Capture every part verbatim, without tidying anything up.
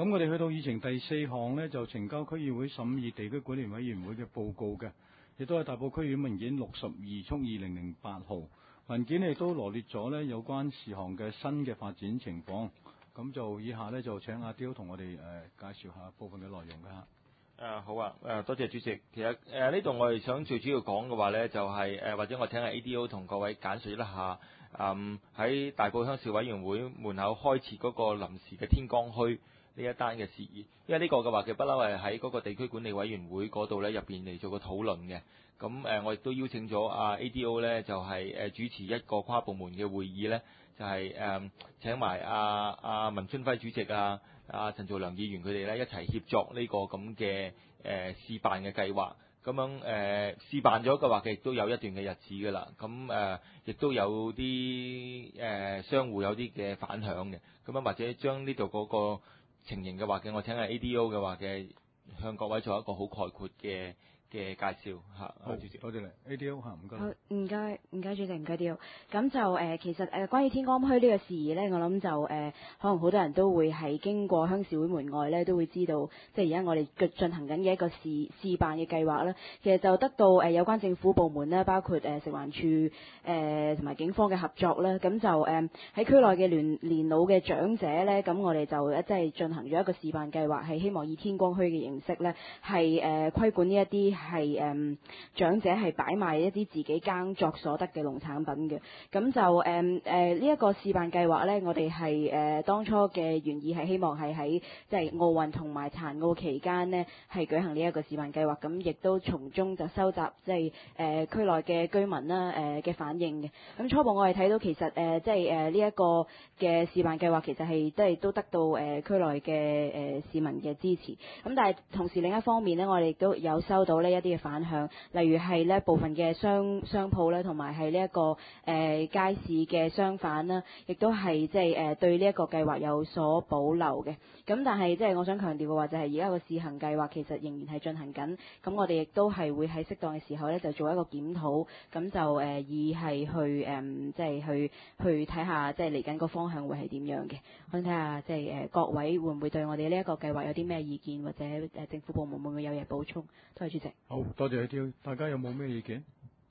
咁我哋去到議程第四項呢，就呈交區議會審議地區管理委員會嘅報告嘅，亦都係大埔區議會文件六十二速二零零八號文件，亦都羅列咗呢有關事項嘅新嘅發展情況。咁就以下呢，就請阿刁同我哋誒、呃、介紹下部分嘅內容嘅嚇。 誒、啊、好啊，誒、呃、多謝主席。其實誒呢度我哋想最主要講嘅話呢，就係、是、誒、呃、或者我請下 A D O 同各位簡述一下，嗯喺大埔鄉事委員會門口開設嗰個臨時嘅天光墟呢一單嘅事宜。因為呢個嘅話，佢不嬲係喺嗰個地區管理委員會嗰度呢入邊嚟做個討論嘅。咁誒、呃、我亦都邀請咗阿 A D O 呢，就係、是、誒主持一個跨部門嘅會議呢，就係、是、誒、呃、請埋阿阿文春輝主席啊。啊，陳兆良議員佢哋咧一齊協作呢個咁嘅誒試辦嘅計劃，咁樣誒、呃、試辦咗嘅話，亦都有一段嘅日子㗎啦。咁誒亦都有啲誒、呃、商戶有啲嘅反響嘅，咁樣或者將呢度嗰個情形嘅話嘅，我請下 A D O 嘅話嘅向各位做一個好概括嘅嘅介紹嚇。 好，主席，多謝你 A D O 嚇，唔該。 好，唔該，唔該主席，唔該刁。咁就誒、呃，其實誒、呃，關於天光墟呢個事宜呢，我諗就誒、呃，可能好多人都會係經過鄉事會門外呢，都會知道，即係而家我哋進行緊嘅一個試試辦嘅計劃啦。其實就得到誒、呃、有關政府部門呢，包括誒、呃、食環署誒同埋警方嘅合作啦。咁就誒喺、呃、區內嘅聯年老嘅長者呢，咁我哋就一即係進行咗一個試辦計劃，係希望以天光墟嘅形式呢，係誒規管呢一啲係誒長者係擺賣一啲自己耕作所得嘅農產品嘅。咁就誒誒呢一個試辦計劃呢，我哋係誒當初嘅原意係希望係喺即係奧運同埋殘奧期間呢，係舉行呢一個試辦計劃，咁亦都從中就收集即係誒區內嘅居民啦誒嘅反應嘅。咁初步我哋睇到其實誒即係誒呢一個嘅試辦計劃其實係即係都得到誒區內嘅誒市民嘅支持。咁但係同時另一方面呢，我哋亦都有收到呢一啲嘅反響，例如係呢部分嘅商商鋪咧，同埋係呢一個誒、呃、街市嘅商販啦，亦都係即係誒對呢一個計劃有所保留嘅。咁但係即係我想強調嘅話，就係而家個試行計劃其實仍然係進行緊。咁我哋亦都係會喺適當嘅時候咧，就做一個檢討。咁就誒、呃、以係去誒即係去去睇下即係嚟緊個方向會係點樣嘅。我想睇下即係誒各位會唔會對我哋呢一個計劃有啲咩意見，或者誒政府部門會唔會有嘢補充？多謝主席。 好多謝阿刁，大家有冇咩意見？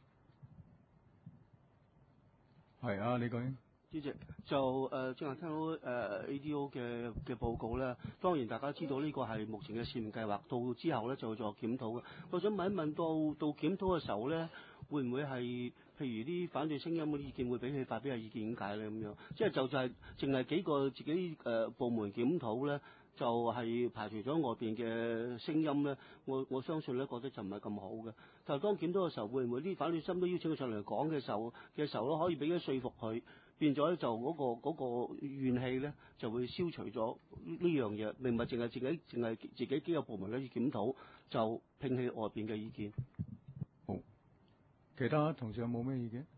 係啊，李國英。 主席就誒，正話聽到誒、呃、A D O 嘅嘅報告咧，當然大家知道呢個係目前嘅試驗計劃，到之後咧就會做檢討嘅。我想問一問，到到檢討嘅時候咧，會唔會係譬如啲反對聲音嘅意見會俾佢發表下意見點解咧？咁樣即係就就係淨係幾個自己誒、呃、部門檢討咧，就係、是、排除咗外邊嘅聲音咧。我我相信咧覺得就唔係咁好嘅。但係當檢討嘅時候，會唔會啲反對聲音都邀請佢上嚟講嘅時候嘅時候咧，可以俾佢說服佢？變咗咧就嗰、嗰個嗰、嗰個怨氣咧就會消除咗呢樣嘢，並唔係淨係自己淨係自己機構部門咧要檢討，就摒棄外邊嘅意見。 好，其他同事有冇咩意見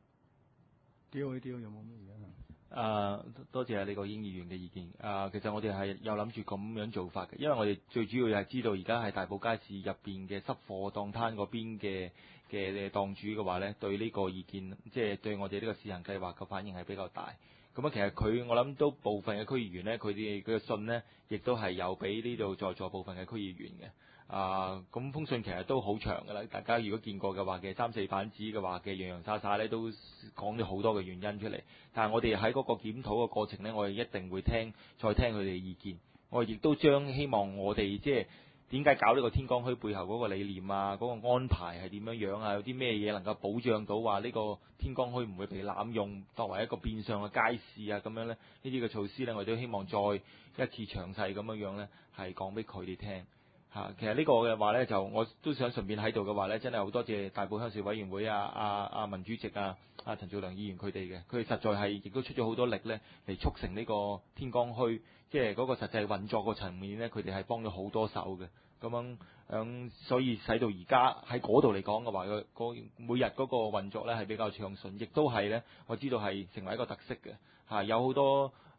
？D O A D O 有冇咩意見啊？ 誒，多謝李國英議員嘅意見。誒，其實我哋係有諗住咁樣做法嘅，因為我哋最主要係知道而家係大埔街市入邊嘅濕貨檔攤嗰邊嘅嘅檔主嘅話咧，對呢個意見，即係對我哋呢個試行計劃嘅反應係比較大。咁啊，其實佢我諗都部分嘅區議員咧，佢哋佢嘅信咧，亦都係有俾呢度在座部分嘅區議員嘅。啊，咁封信其實都好長㗎啦，大家如果見過嘅話嘅三四版紙嘅話嘅洋洋灑灑咧，都講咗好多嘅原因出嚟。但係我哋喺嗰個檢討嘅過程咧，我哋一定會聽再聽佢哋嘅意見。我哋亦都將希望我哋即係點解搞呢個天光墟背後嗰個理念啊，嗰、嗰個安排係點樣樣啊，有啲咩嘢能夠保障到話呢個天光墟唔會被濫用作為一個變相嘅街市啊咁樣咧，呢啲嘅措施咧，我哋都希望再一次詳細咁樣樣咧係講俾佢哋聽。嚇，其實呢個嘅話咧，就我都想順便喺度嘅話咧，真係好多謝大埔鄉事委員會啊、阿阿文主席啊、阿陳兆良議員佢哋嘅，佢哋實在係亦都出咗好多力咧，嚟促成呢個天光墟，即係嗰個實際運作個層面咧，佢哋係幫咗好多手嘅。咁樣咁，所以使到而家喺嗰度嚟講嘅話，個個每日嗰個運作咧係比較暢順，亦都係咧，我知道係成為一個特色嘅嚇，有好多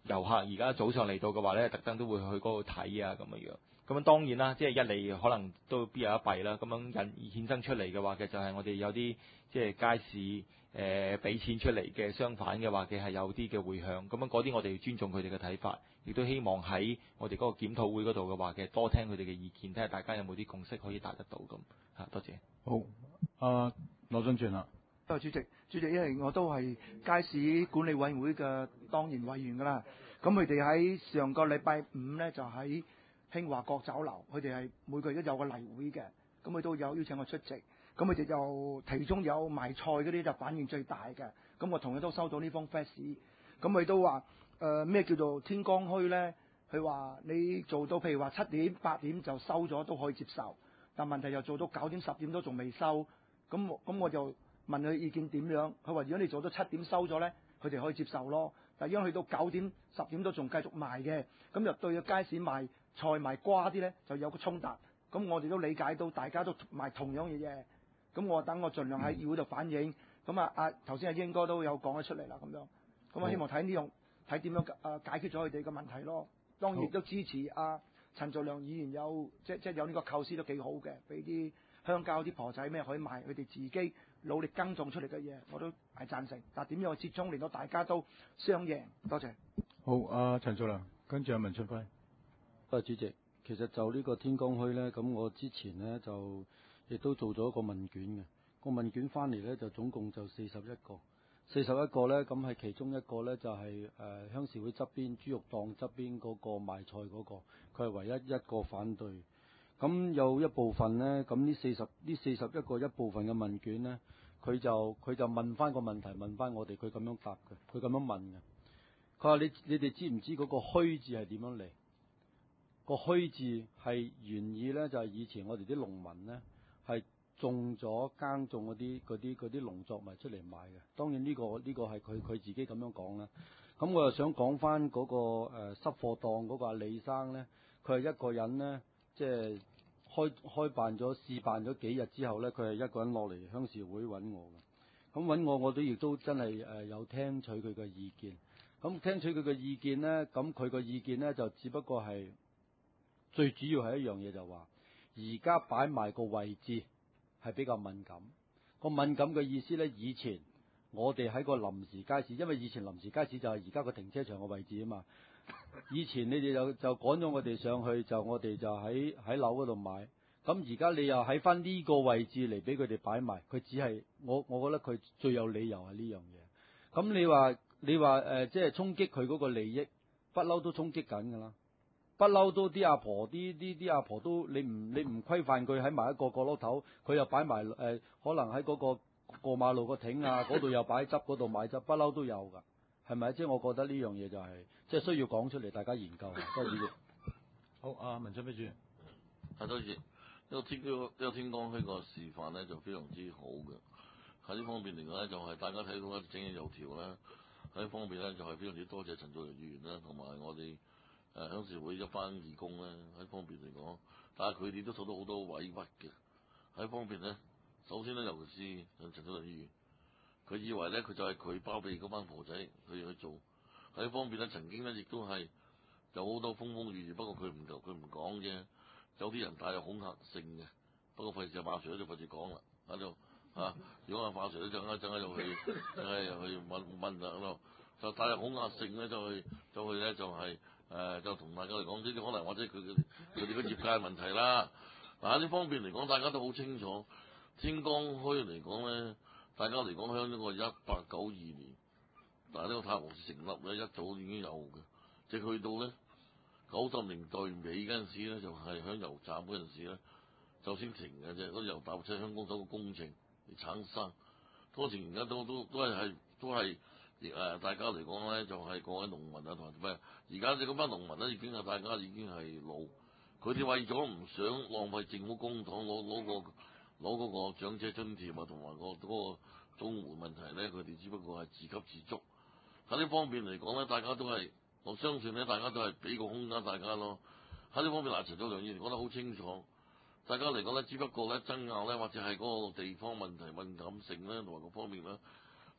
遊客而家早上嚟到嘅話咧，特登都會去嗰度睇啊咁樣樣。咁樣當然啦，即係一嚟可能都必有一弊啦。咁樣引衍生出嚟嘅話嘅就係我哋有啲即係街市誒俾、呃、錢出嚟嘅相反嘅話嘅係有啲嘅迴響。咁樣嗰啲我哋要尊重佢哋嘅睇法，亦都希望喺我哋嗰個檢討會嗰度嘅話嘅多聽佢哋嘅意見，睇下大家有冇啲共識可以達得到咁嚇。多謝。 好，阿、呃、羅俊全啦。 多謝主席，主席，因為我都係街市管理委員會嘅當然委員㗎啦。咁佢哋喺上個禮拜五咧就喺興華國酒樓，佢哋係每個月都有個例會嘅，咁佢都有邀請我出席。咁佢哋就其中有賣菜嗰啲就反應最大嘅。咁我同樣都收到呢封 fax，咁佢都話誒咩叫做天光墟咧？佢話你做到譬如話七點八點就收咗都可以接受，但問題又做到九點十點都仲未收。咁咁我就問佢意見點樣？佢話如果你做到七點收咗咧，佢哋可以接受咯。但因為去到九點十點都仲繼續賣嘅，咁就對個街市賣菜賣瓜啲咧就有個衝突。咁我哋都理解到大家都賣同樣嘅嘢，咁我等我盡量喺議會度反映。咁啊啊頭先阿英哥都有講咗出嚟啦，咁樣。咁我希望睇呢樣睇點樣啊解決咗佢哋嘅問題咯。當然亦都支持阿陳造良議員有即即有呢個構思都幾好嘅，俾啲鄉郊啲婆仔咩可以賣佢哋自己努力耕種出嚟嘅嘢，我都係贊成。但點樣去折衷令到大家都雙贏？多謝。 好，阿陳造良，跟住阿文俊輝。 多謝主席。其實就呢個天光墟呢，咁我之前呢就亦都做咗一個問卷嘅，個問卷翻嚟呢，就總共就四十一個，四十一個呢，咁係其中一個呢，就係、是、誒、呃、鄉事會側邊豬肉檔側邊嗰個賣菜嗰、那個，佢係唯一一個反對。咁有一部分呢，咁呢四十呢四十一個一部分嘅問卷呢，佢就佢就問翻個問題問翻我哋，佢咁樣答嘅，佢咁樣問嘅。佢話你你哋知唔知嗰個墟字係點樣嚟？個墟字係原意呢，就係、是、以前我哋啲農民呢，係種咗耕種嗰啲嗰啲嗰啲農作物出嚟賣嘅。當然呢、這個呢、這個係佢佢自己咁樣講啦。咁我又想講翻嗰個誒、呃、濕貨檔嗰個阿李生呢，佢係一個人呢，即係開開辦咗試辦咗幾日之後呢，佢係一個人落嚟鄉事會揾我嘅。咁揾我我都亦都真係誒、呃、有聽取佢嘅意見。咁聽取佢嘅意見呢，咁佢個意見呢，就只不過係。最主要係一樣嘢就話，而家擺埋個位置係比較敏感。個敏感嘅意思呢，以前我哋喺個臨時街市，因為以前臨時街市就係而家個停車場嘅位置啊嘛。以前你哋就就趕咗我哋上去，就我哋就喺喺樓嗰度買。咁而家你又喺翻呢個位置嚟俾佢哋擺埋，佢只係我我覺得佢最有理由係呢樣嘢。咁你話你話誒，即係衝擊佢嗰個利益，不嬲都衝擊緊㗎啦。不嬲都啲阿婆，啲啲啲阿婆都你唔你唔規範佢喺埋一個角落頭，佢又擺埋誒，可能喺嗰個過馬路個亭啊，嗰度又擺汁，嗰度買汁，不嬲都有㗎，係咪？即係我覺得呢樣嘢就係、是、即係需要講出嚟，大家研究。多謝。 好，阿文俊輝主席。 係多謝。呢個天呢個呢個天光墟個示範咧就非常之好嘅。喺呢方面嚟講咧，就係、是、大家睇到咧整嘅油條咧，喺呢方面咧就係、是、非常之多謝陳造良議員啦，同埋我哋。誒鄉事會一班義工咧喺方面嚟講，但係佢哋都受到好多委屈嘅喺方面咧。首先咧，尤其是陳造良議員，佢以為咧佢就係佢包庇嗰班婆仔佢哋去做喺方面咧，曾經咧亦都係有好多風風雨雨，不過佢唔佢唔講啫。有啲人帶有恐嚇性嘅，不過費事阿馬 Sir 就費事講啦喺度嚇。如果阿馬 Sir 咧陣間陣間又去陣間又去問問啦喺度，就帶有恐嚇性咧，就去就去咧就係、是。誒、呃、就同大家嚟講，呢啲可能或者佢佢佢哋嘅業界問題啦。嗱喺呢方面嚟講，大家都好清楚。天光墟嚟講咧，大家嚟講喺呢個一八九二年，但係呢個太和市成立咧，一早已經有嘅。即係去到咧九十年代尾嗰陣時咧，就係、是、喺油站嗰陣時咧，就先停嘅啫。嗰啲油大車香港走個工程嚟產生，當時而家都都都係係都係。誒，大家嚟講咧，就係各位農民啊，同埋咩？而家你嗰班農民咧，已經係大家已經係老，佢哋為咗唔想浪費政府公帑，攞攞個攞嗰個長者津貼啊，同埋個嗰個綜援問題咧，佢哋只不過係自給自足。喺呢方面嚟講咧，大家都係我相信咧，大家都係俾個空間大家咯。喺呢方面，嗱陳造良議員講得好清楚，大家嚟講咧，只不過咧爭拗咧，或者係嗰個地方問題敏感性咧，同埋各方面咧。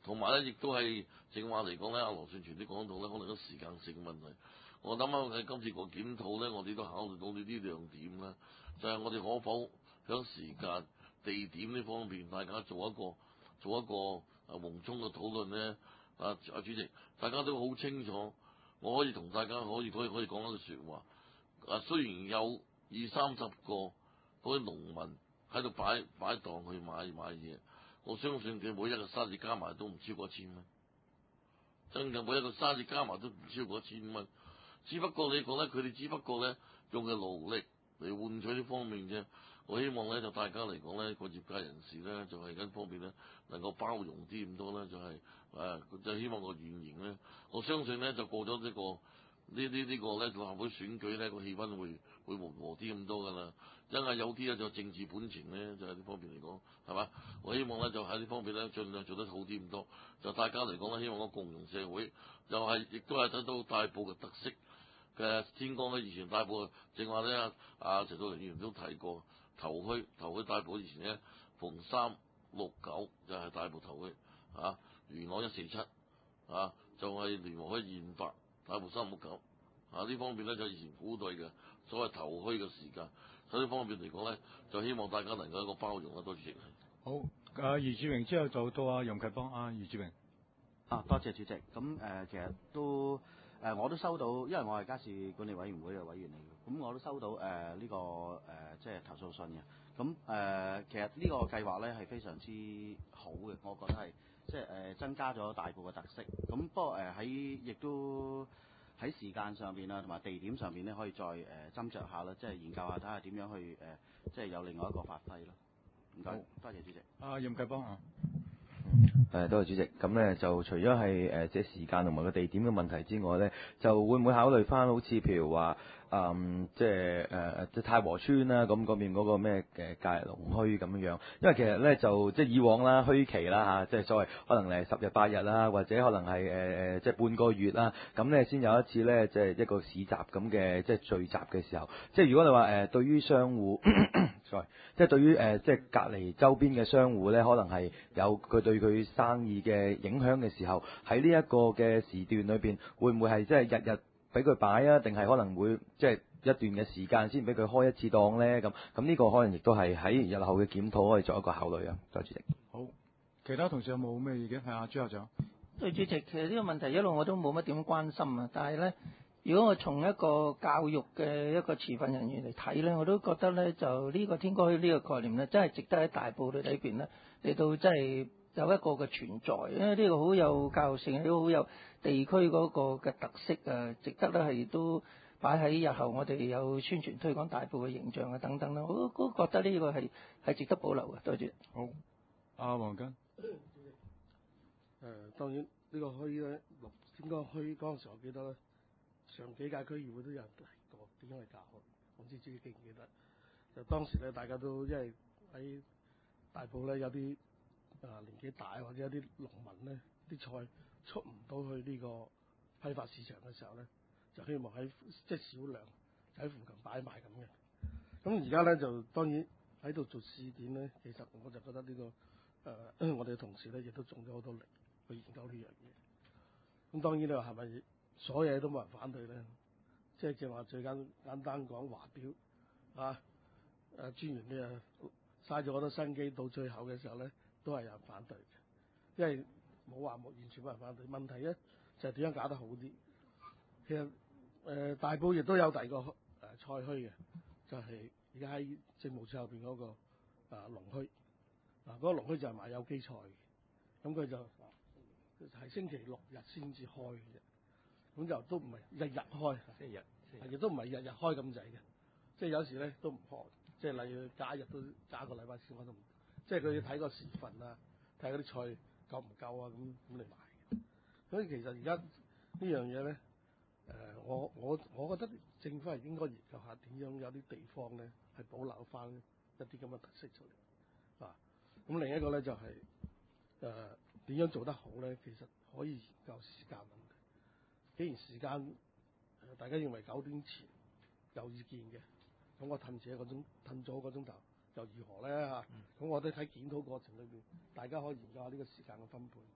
同埋咧亦都係正話嚟講咧，阿羅順全都講到咧，可能個時間性嘅問題。我諗下喺今次個檢討咧，我哋都考慮到呢啲亮點啦，就係、是、我哋可否喺時間、地點呢方面，大家做一個做一個啊宏中嘅討論咧。啊啊主席，大家都好清楚，我可以同大家可以可以可以講一句説話。啊，雖然有二三十個嗰啲農民喺度擺擺檔去買買嘢，我相信佢每一個生意加埋都唔超過一千蚊，真嘅每一個生意加埋都唔超過一千蚊。只不過你講咧，佢哋只不過咧用嘅勞力嚟換取呢方面啫。我希望咧就大家嚟講咧個業界人士咧就係、是、緊方面咧能夠包容啲咁多咧，就係、是、誒、啊、就希望個原型咧，我相信咧就過咗呢、這個呢呢呢個咧立法會選舉咧個氣氛會會緩和啲咁多噶啦。因為有啲咧就政治本情咧就喺、是、呢方面嚟講係嘛，我希望咧就喺呢方面咧盡量做得好啲咁多。就大家嚟講咧，希望個共融社會就係亦都係睇到大埔嘅特色嘅天光咧。以前大埔正話咧阿陳道靈議員都提過。頭墟頭墟大埔以前咧，逢三六九就係大埔頭墟啊，元朗一四七啊，就係聯和墟二五八，大埔三六九啊，呢方面咧就以前古代嘅所謂頭墟嘅時間，所以呢方面嚟講咧，就希望大家能夠一個包容啦，多謝主席。 好，啊余志榮之後就到阿楊啟邦，啊余志榮。 啊，多謝主席。咁誒、呃，其實都誒、呃，我都收到，因為我係街市管理委員會嘅委員嚟嘅，咁我都收到誒呢、呃這個誒、呃、即係投訴信嘅。咁誒、呃，其實呢個計劃咧係非常之好嘅，我覺得係即係誒、呃、增加咗大埔嘅特色。咁不過誒喺亦都喺時間上邊啊，同埋地點上邊咧，可以再誒斟酌下啦，即係研究下睇下點樣去誒、呃，即係有另外一個發揮咯。唔該，多謝主席。 啊任啟邦啊。 誒，多謝主席。咁咧就除咗係誒即係時間同埋個地點嘅問題之外咧，就會唔會考慮翻好似譬如話，嗯，即係誒即係太和村啦，咁嗰邊嗰個咩嘅假日農墟咁樣樣。因為其實咧就即係以往啦，墟期啦嚇，即係所謂可能誒十日八日啦，或者可能係誒誒即係半個月啦，咁咧先有一次咧即係一個市集咁嘅即係聚集嘅時候。即係如果你話誒對於商戶，sorry，即係對於誒即係隔離周邊嘅商戶咧，可能係有佢對佢生意嘅影響嘅時候，喺呢一個嘅時段裏邊，會唔會係即係日日俾佢擺啊？定係可能會即係一段嘅時間先俾佢開一次檔咧？咁咁呢個可能亦都係喺日後嘅檢討可以作一個考慮啊。多謝主席。 好，其他同事有冇咩意見？係啊，朱校長。 對主席，其實呢個問題一路我都冇乜點關心啊，但係咧。如果我從一個教育嘅一個持份人員嚟睇咧，我都覺得咧就呢個天光墟呢個概念咧，真係值得喺大埔裏邊咧嚟到真係有一個嘅存在，因為呢個好有教育性，都好有地區嗰個嘅特色啊，值得咧係都擺喺日後我哋有宣傳推廣大埔嘅形象啊等等啦，我都覺得呢個係係值得保留嘅。多謝。 好，阿黃根。 誒、呃，當然呢個墟咧，天光墟嗰陣時，我記得咧。上幾屆區議會都有人嚟過，點樣去搞？我唔知自己記唔記得？就當時咧，大家都因為喺大埔咧有啲啊、呃、年紀大或者有啲農民咧，啲菜出唔到去呢個批發市場嘅時候咧，就希望喺即係少量喺附近擺賣咁嘅。咁而家咧就當然喺度做試點咧，其實我就覺得呢、呢個誒、呃、我哋嘅同事咧亦都種咗好多力去研究呢樣嘢。咁當然你話係咪？所有嘢都冇人反對咧，即係正話最簡簡單講華表啊，誒專員你啊嘥咗好多心機，到最後嘅時候咧都係有人反對嘅，因為冇話冇完全冇人反對。問題咧就係、是、點樣搞得好啲。其實誒、呃、大埔亦都有第二個誒、呃、菜墟嘅，就係而家喺政務處後邊嗰個啊農墟，嗱嗰個農墟就係賣有機菜嘅，咁佢就係、是、星期六日先至開嘅啫。咁就都唔係日日開，星期日，亦都唔係日日開咁滯嘅，即係有時咧都唔開，即係例如假日都假個禮拜先開都唔，即係佢要睇個時份啊，睇嗰啲菜夠唔夠啊，咁咁嚟賣。所以其實而家呢樣嘢咧，誒、呃、我我我覺得政府係應該研究下點樣有啲地方咧係保留翻一啲咁嘅特色出嚟啊。咁另一個咧就係誒點樣做得好咧，其實可以研究時間問題。既然時間，呃、大家認為九點前有意見嘅，咁我褪遲一個鐘，褪咗一個鐘頭，又如何咧嚇？咁、嗯、我哋睇檢討過程裏邊，大家可以研究下呢個時間嘅分配。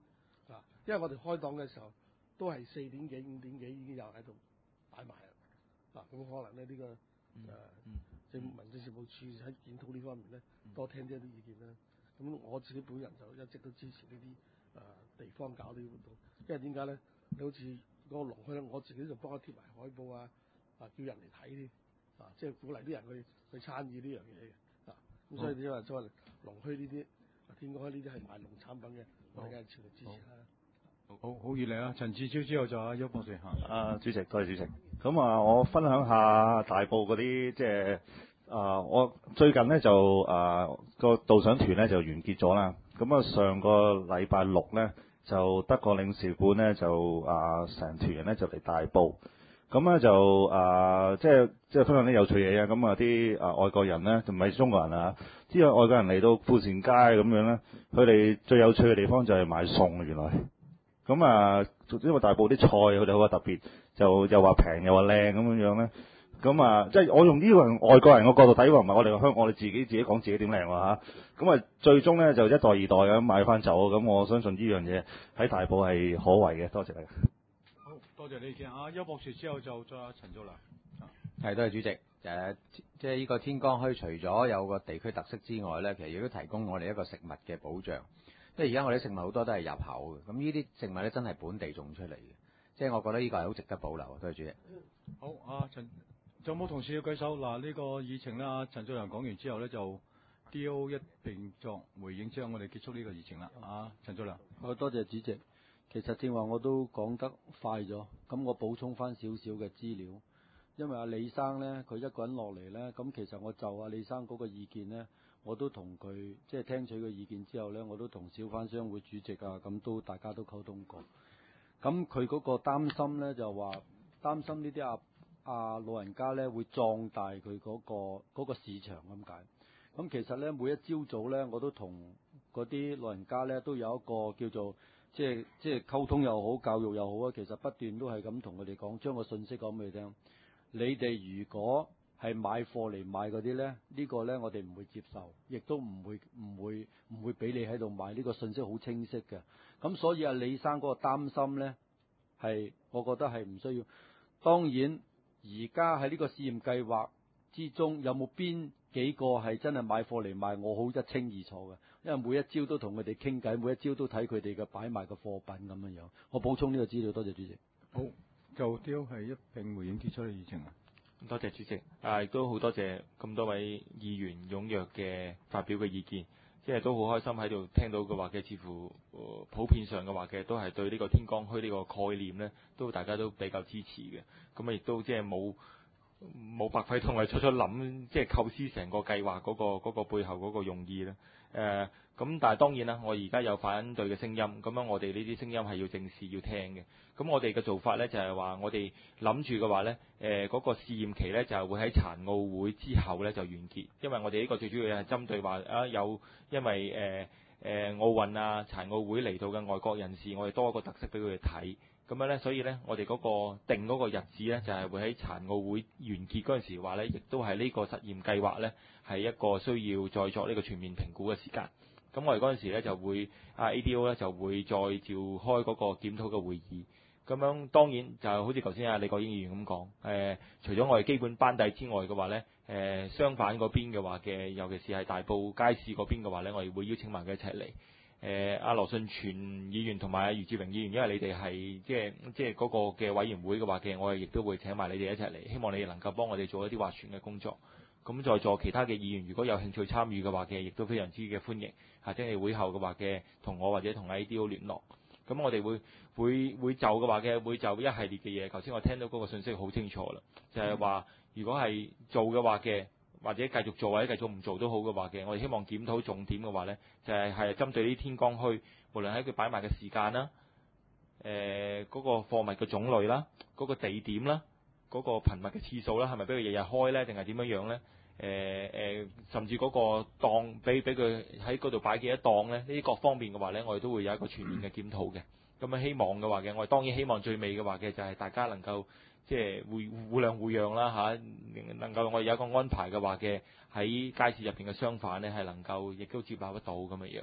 啊，因為我哋開檔嘅時候都係四點幾五點幾已經有喺度擺埋啦，啊咁可能咧呢、呢個誒、呃嗯、政府民政事務處喺檢討呢方面咧多聽啲一啲意見啦。咁我自己本人就一直都支持呢啲誒地方搞呢啲活動，因為點解咧？你好似嗰個龍墟咧，我自己就幫佢貼埋海報啊，啊叫人嚟睇添，啊即係鼓勵啲人去去參與呢樣嘢嘅，啊咁所以你話作為龍墟呢啲、天光墟呢啲係賣農產品嘅，我哋梗係全力支持啦。 好好熱烈啊！陳志超之後就阿邱博士嚇。 啊，主席，多謝主席。咁啊，我分享下大埔嗰啲即係啊，我最近咧就啊個導賞團咧就完結咗啦。咁啊，上個禮拜六咧就德國領事館咧就啊成團人咧就嚟大埔。咁咧就啊即係即係分享啲有趣嘢啊。咁啊啲啊外國人咧，就唔係中國人啊，啲外國人嚟到富善街咁樣咧，佢哋最有趣嘅地方就係買餸原來。咁啊，因為大埔啲菜佢哋好特別，就又話平又話靚咁樣樣咧。咁啊，即係我用呢個外國人嘅角度睇，話唔係我哋香，我哋自己自己講自己點靚喎嚇。咁啊，最終咧就一代二代咁買翻走。咁我相信呢樣嘢喺大埔係可為嘅。多謝你。 好多謝你意見啊，邱博士之後就再阿陳祖良。 係，多謝主席。誒，即係呢個天光墟除咗有個地區特色之外咧，其實亦都提供我哋一個食物嘅保障。即係而家我哋啲食物好多都係入口嘅，咁呢啲食物咧真係本地種出嚟嘅，即係我覺得呢個係好值得保留。多謝主席。 好，啊陳，仲有冇同事要舉手？嗱，呢個議程咧，阿陳祖良講完之後咧，就 D O 一並作回應之後，我哋結束呢個議程啦。啊，陳祖良。 好，多謝主席。其實正話我都講得快咗，咁我補充翻少少嘅資料，因為阿李生咧，佢一個人落嚟咧，咁其實我就阿李生嗰個意見咧。我都同佢即係聽取佢意見之後呢，我都同小販商會主席啊，咁都大家都溝通過。咁佢嗰個擔心呢，就話擔心呢啲阿阿老人家呢會壯大佢嗰個嗰個市場咁解。咁其實呢，每一朝早呢，我都同嗰啲老人家呢都有一個叫做即係即係溝通又好，教育又好啊。其實不斷都係咁同佢哋講，將個信息講俾佢聽。你哋如果係買貨嚟買嗰啲呢，呢、呢個呢我哋唔會接受，亦都唔會唔會唔會俾你喺度買。呢、呢個信息好清晰嘅。咁所以阿李生嗰個擔心呢，係我覺得係唔需要。當然，而家喺呢個試驗計劃之中，有冇邊幾個係真係買貨嚟賣？我好一清二楚嘅，因為每一朝都同佢哋傾偈，每一朝都睇佢哋嘅擺賣嘅貨品咁樣樣。我補充呢個資料，多謝主席。 好，就丟係一並回應結束嘅議程啊。 多謝主席，啊亦都好多謝咁多位議員踴躍嘅發表嘅意見，即係都好開心喺度聽到嘅話嘅，似乎、呃、普遍上嘅話嘅都係對呢個天光墟呢個概念呢，都大家都比較支持嘅。咁啊亦都即係冇冇白費同我哋初初諗，即係構思成個計劃嗰、嗰個嗰個背後嗰個用意咧。誒、呃、咁，但係當然啦，我而家有反對嘅聲音，咁樣我哋呢啲聲音係要正視要聽嘅。咁我哋嘅做法呢，就係、是、話，我哋諗住嘅話呢，誒、呃、嗰、那個試驗期呢，就係會喺殘奧會之後呢就完結，因為我哋呢個最主要係針對話啊有因為誒誒、呃呃、奧運啊殘奧會嚟到嘅外國人士，我哋多一個特色俾佢哋睇。咁樣呢，所以呢，我哋嗰個定嗰個日子呢，就係、是、會喺殘奧會完結嗰陣時話呢，亦都係呢個實驗計劃呢，係一個需要再作呢個全面評估嘅時間。咁我哋嗰陣時呢，就會啊 A D O 呢就會再召開嗰個檢討嘅會議。咁樣當然就好似頭先阿李國英議員咁講，誒、呃、除咗我哋基本班底之外嘅話呢，誒、呃、相反嗰邊嘅話嘅，尤其是係大埔街市嗰邊嘅話呢，我哋會邀請埋佢一齊嚟。誒阿羅信全議員同埋阿余志榮議員，因為你哋係即係即係嗰個嘅委員會嘅話嘅，我哋亦都會請埋你哋一齊嚟，希望你哋能夠幫我哋做一啲斡旋嘅工作。咁在座其他嘅議員如果有興趣參與嘅話嘅，亦都非常之嘅歡迎。或者係會後嘅話嘅，同我或者同 A D O 聯絡。咁我哋會會會就嘅話嘅，會就一系列嘅嘢。頭先我聽到嗰個信息好清楚啦，就係、是、話如果係做嘅話嘅，或者繼續做或者繼續唔做都好嘅話嘅，我哋希望檢討重點嘅話呢，就係係針對呢啲天光墟，無論喺佢擺賣嘅時間啦，誒、呃、嗰、那個貨物嘅種類啦，嗰、那個地點啦，嗰、那個頻密嘅次數啦，係咪俾佢日日開呢？定係點樣樣呢？誒、呃、誒、呃，甚至嗰個檔，俾俾佢喺嗰度擺幾多檔呢？呢啲各方面嘅話呢，我哋都會有一個全面嘅檢討嘅。咁啊，希望嘅話嘅，我哋當然希望最尾嘅話嘅就係大家能夠即係互互諒互讓啦嚇，能夠我哋有一個安排嘅話嘅喺街市入邊嘅商販呢，係能夠亦都接納得到咁嘅樣。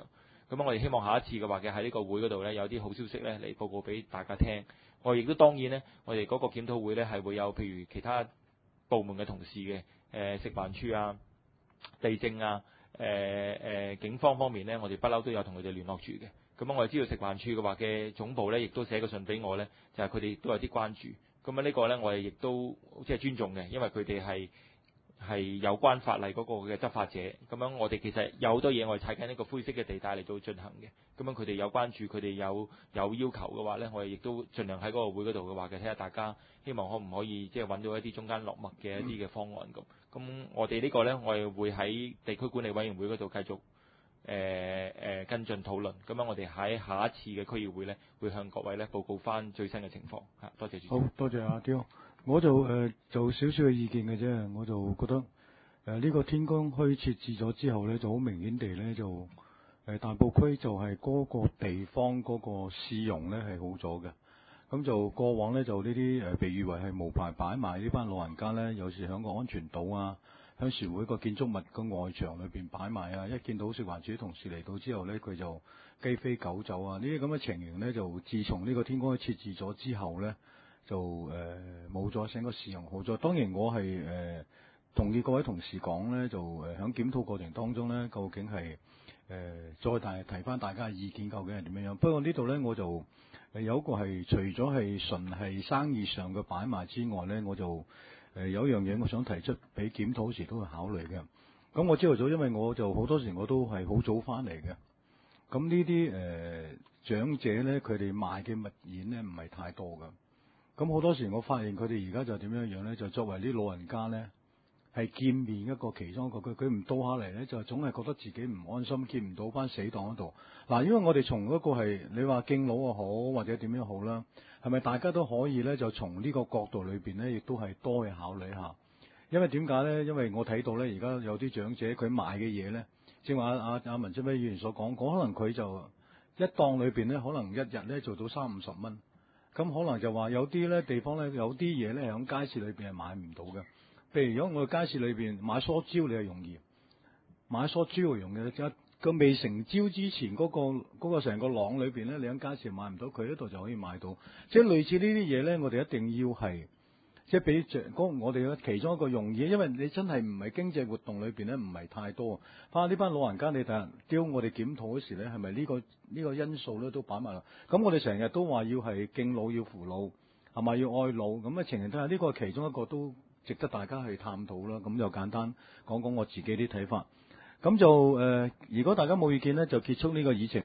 咁我哋希望下一次嘅話嘅喺呢個會嗰度咧有啲好消息咧嚟報告俾大家聽。我亦都當然咧，我哋嗰個檢討會咧係會有譬如其他部門嘅同事嘅，誒、呃、食環署啊、地政啊、誒、呃、誒警方方面咧，我哋不嬲都有同佢哋聯絡住嘅。咁我哋知道食環署嘅話嘅總部咧，亦都寫個信俾我咧，就係佢哋都有啲關注。咁啊呢個咧，我哋亦都即係尊重嘅，因為佢哋係係有關法例嗰個嘅執法者。咁樣我哋其實有好多嘢我哋踩緊呢個灰色嘅地帶嚟到進行嘅。咁樣佢哋有關注，佢哋有有要求嘅話咧，我哋亦都盡量喺嗰個會嗰度嘅話嘅睇下大家希望可唔可以即係揾到一啲中間落墨嘅一啲嘅方案咁。咁我哋呢個咧，我哋會喺地區管理委員會嗰度繼續。誒誒、呃、跟進討論，咁樣我哋喺下一次嘅區議會咧，會向各位咧報告翻最新嘅情況嚇。多謝主席。 好多謝阿刁，我就誒、呃、做少少嘅意見嘅啫，我就覺得誒呢、呃這個天光墟設置咗之後咧，就好明顯地咧就誒、呃、大埔區就係嗰個地方嗰個市容咧係好咗嘅。咁就過往咧就呢啲誒被譽為係無牌擺賣呢班老人家咧，有時喺個安全島啊。鄉事會個建築物個外牆裏邊擺埋啊！一見到食環署同事嚟到之後呢，佢就雞飛狗走啊！呢啲咁嘅情形呢，就自從呢個天光墟設置咗之後呢，就誒冇咗，成個市容好咗。當然我係誒、呃、同意各位同事講呢，就誒喺檢討過程當中呢，究竟係誒、呃、再大提翻大家嘅意見，究竟係點樣樣？不過呢度呢，我就誒有一個係除咗係純係生意上嘅擺賣之外呢，我就。誒、呃、有一樣嘢我想提出，俾檢討時都會考慮嘅。咁我朝頭早，因為我就好多時我都係好早翻嚟嘅。咁呢啲誒長者咧，佢哋賣嘅物件咧唔係太多㗎。咁好多時我發現佢哋而家就點樣樣咧，就作為啲老人家咧，係見面一個其中一個，佢佢唔到下嚟咧，就總係覺得自己唔安心，見唔到班死黨嗰度。嗱，因為我哋從一個係你話敬老又好，或者點樣好啦。係咪大家都可以咧？就從呢個角度裏邊咧，亦都係多去考慮下。因為點解咧？因為我睇到咧，而家有啲長者佢賣嘅嘢咧，正話阿阿阿文俊輝議員所講，講可能佢就一檔裏邊咧，可能一日咧做到三五十蚊。咁可能就話有啲咧地方咧，有啲嘢咧喺街市裏邊係買唔到嘅。譬如如果我哋街市裏邊買梳蕉，你係容易買梳蕉係容易，即個未成蕉之前嗰、嗰個嗰成、嗰個、個囊裏邊咧，你喺街市買唔到，佢呢度就可以買到。即係類似呢啲嘢咧，我哋一定要係即係俾著嗰我哋嘅其中一個用意，因為你真係唔係經濟活動裏邊咧，唔係太多。翻呢班老人家，你睇下，丟我哋檢討嗰時咧，係咪呢個呢、呢個因素咧都擺埋啦？咁我哋成日都話要係敬老要扶老，係咪要愛老？咁嘅情形睇下，呢個其中一個都值得大家去探討啦。咁就簡單講講我自己啲睇法。咁就誒、呃，如果大家冇意見咧，就結束呢個議程。